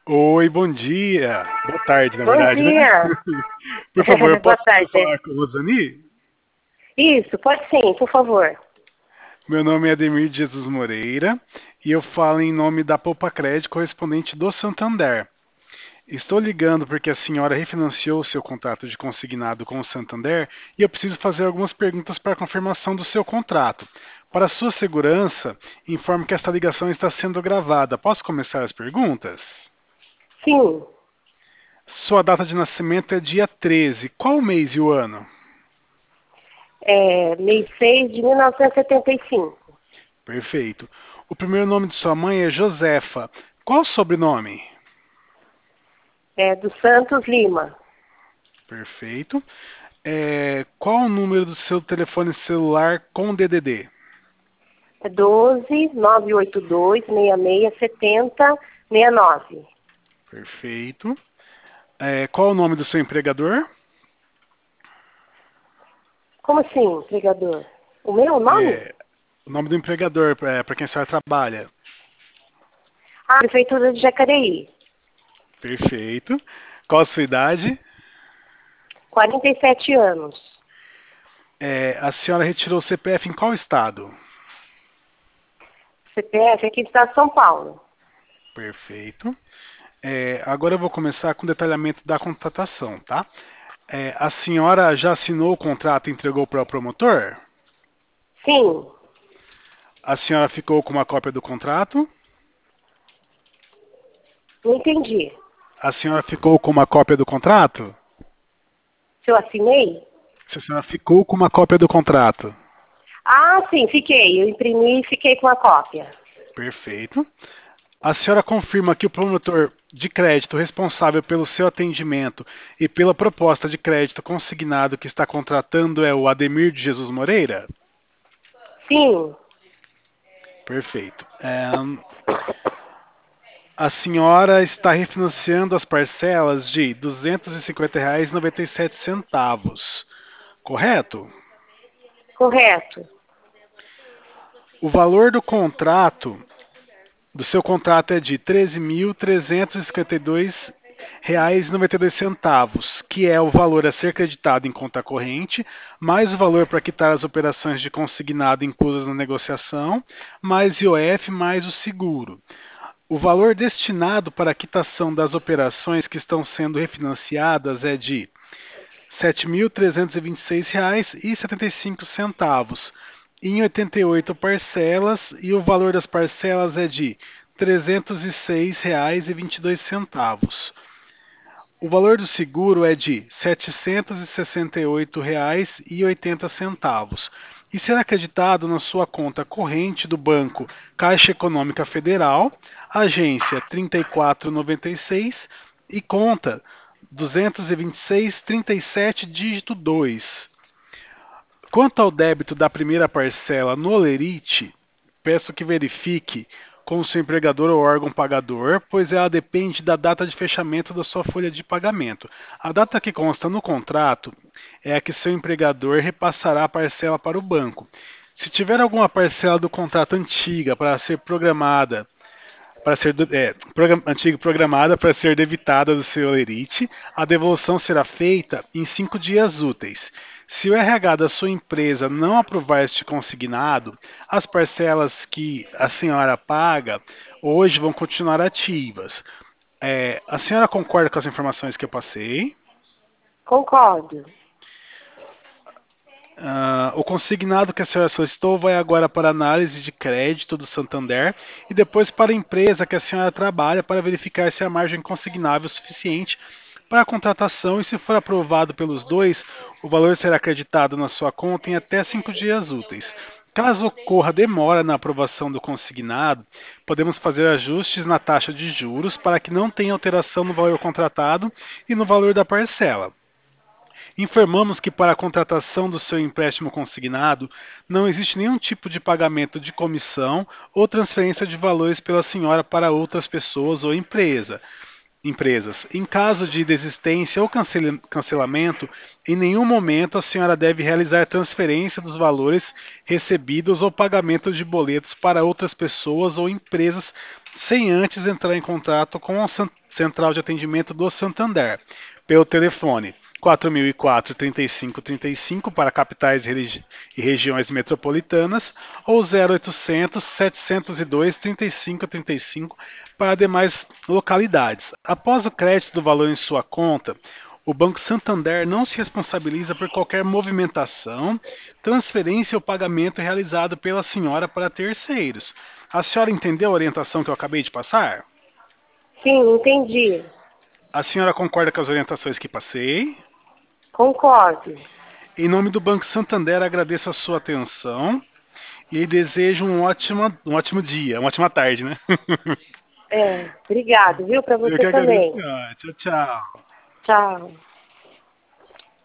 Oi, bom dia. Boa tarde, na Bom verdade, né? dia. Por favor, eu Boa posso tarde. falar com a Rosani? Isso, pode sim, por favor. Meu nome é Ademir de Jesus Moreira e eu falo em nome da Poupa Crédito correspondente do Santander. Estou ligando porque a senhora refinanciou o seu contrato de consignado com o Santander e eu preciso fazer algumas perguntas para a confirmação do seu contrato. Para sua segurança, informo que esta ligação está sendo gravada. Posso começar as perguntas? Sim, Sua data de nascimento é dia 13. Qual o mês e o ano? mês 6 de 1975. Perfeito. O primeiro nome de sua mãe é Josefa. Qual o sobrenome? É do Santos Lima. Perfeito. Qual o número do seu telefone celular com DDD? É 12 982 66 70 69. Perfeito. Qual o nome do seu empregador? Como assim, empregador? O meu nome? É, o nome do empregador para quem a senhora trabalha. Ah, Prefeitura de Jacareí. Perfeito. Qual a sua idade? 47 anos. A senhora retirou o CPF em qual estado? CPF aqui do estado de São Paulo. Perfeito. Agora eu vou começar com o detalhamento da contratação, tá? A senhora já assinou o contrato e entregou para o promotor? Sim, A senhora ficou com uma cópia do contrato? não entendi. A senhora ficou com uma cópia do contrato? Se eu assinei? Se a senhora ficou com uma cópia do contrato. Ah, sim, fiquei. Eu imprimi e fiquei com a cópia. Perfeito. A senhora confirma que o promotor de crédito responsável pelo seu atendimento e pela proposta de crédito consignado que está contratando é o Ademir de Jesus Moreira? Sim, Perfeito. A senhora está refinanciando as parcelas de R$ 250,97, correto? correto. O valor do seu contrato é de R$ 13.352,92, que é o valor a ser creditado em conta corrente, mais o valor para quitar as operações de consignado inclusas na negociação, mais IOF, mais o seguro. O valor destinado para a quitação das operações que estão sendo refinanciadas é de R$ 7.326,75 em 88 parcelas e o valor das parcelas é de R$ 306,22. O valor do seguro é de R$ 768,80 e será acreditado na sua conta corrente do Banco Caixa Econômica Federal, agência 3496 e conta 22637 dígito 2. Quanto ao débito da primeira parcela no Olerite, peço que verifique com o seu empregador ou órgão pagador, pois ela depende da data de fechamento da sua folha de pagamento. A data que consta no contrato é a que seu empregador repassará a parcela para o banco. Se tiver alguma parcela do contrato antiga para ser programada antiga programada para ser debitada do seu Olerite, a devolução será feita em 5 dias úteis. Se o RH da sua empresa não aprovar este consignado, as parcelas que a senhora paga hoje vão continuar ativas. A senhora concorda com as informações que eu passei? Concordo. O consignado que a senhora solicitou vai agora para a análise de crédito do Santander e depois para a empresa que a senhora trabalha para verificar se a margem consignável é suficiente para a contratação e, se for aprovado pelos dois, o valor será acreditado na sua conta em até 5 dias úteis. Caso ocorra demora na aprovação do consignado, podemos fazer ajustes na taxa de juros para que não tenha alteração no valor contratado e no valor da parcela. Informamos que para a contratação do seu empréstimo consignado não existe nenhum tipo de pagamento de comissão ou transferência de valores pela senhora para outras pessoas ou empresas. Em caso de desistência ou cancelamento, em nenhum momento a senhora deve realizar transferência dos valores recebidos ou pagamento de boletos para outras pessoas ou empresas sem antes entrar em contato com o Central de Atendimento do Santander, pelo telefone 4004-3535 para capitais e regiões metropolitanas ou 0800 702 3535 para demais localidades. Após o crédito do valor em sua conta, o Banco Santander não se responsabiliza por qualquer movimentação, transferência ou pagamento realizado pela senhora para terceiros. A senhora entendeu a orientação que eu acabei de passar? Sim, entendi. A senhora concorda com as orientações que passei? Concordo. Em nome do Banco Santander, agradeço a sua atenção e desejo um ótimo dia, uma ótima tarde, né? Obrigado, viu? Para Eu você que agradeço, também. senhora. Tchau, tchau. Tchau.